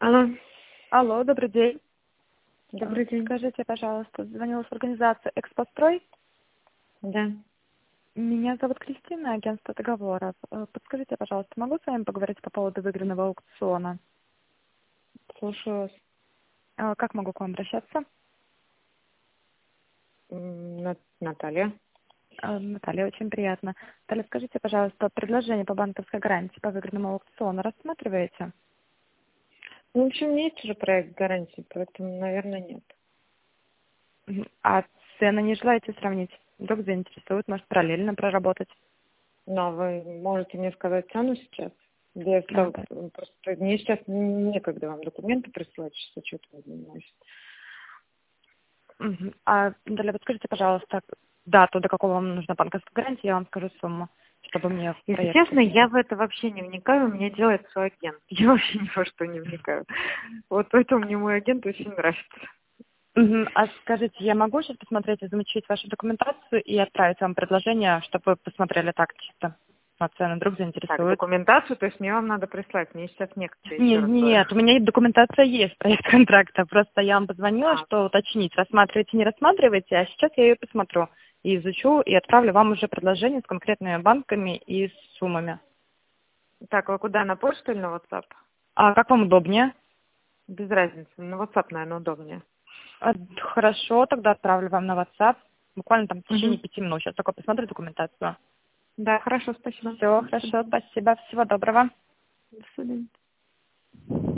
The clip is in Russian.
Алло, Алло, добрый день. добрый день. Скажите, пожалуйста, звонила с организации «Экспострой». Да, Меня зовут Кристина, агентство договоров. Подскажите, пожалуйста, могу с вами поговорить по поводу выигранного аукциона? слушаю вас. Как могу к вам обращаться? Наталья. Наталья, очень приятно. Наталья, скажите, пожалуйста, предложение по банковской гарантии по выигранному аукциону рассматриваете? Ну, в общем, есть уже проект гарантии, поэтому, наверное, нет. А цены не желаете сравнить? Вдруг заинтересует, может, параллельно проработать? Но вы можете мне сказать цену сейчас? Да. Просто мне сейчас некогда вам документы присылать, что что-то занимаюсь. Наталья, подскажите, пожалуйста, дату, до какого вам нужна банковская гарантия, я вам скажу сумму, чтобы мне в Если проект честно, я включить. в это вообще не вникаю, у меня делает свой агент. Я вообще ни во что не вникаю. Вот поэтому мне мой агент очень нравится. А скажите, я могу сейчас посмотреть, изучить вашу документацию и отправить вам предложение, чтобы вы посмотрели так чисто на цены, вдруг Так, заинтересует? документацию, то есть мне вам надо прислать. Мне сейчас некогда, еще Нет, раз говорю. нет, у меня и документация есть, проект контракта. Просто я вам позвонила, А, что уточнить, рассматриваете, не рассматриваете, а сейчас я ее посмотрю и изучу, и отправлю вам уже предложение с конкретными банками и с суммами. так, вы куда, на почту или на WhatsApp? А как вам удобнее? Без разницы. На WhatsApp, наверное, удобнее. Хорошо, тогда отправлю вам на WhatsApp. Буквально там в течение Мгм. 5 минут. Сейчас только посмотрю документацию. Да, хорошо, спасибо. Все, До хорошо, свидания. спасибо. Всего доброго. До свидания.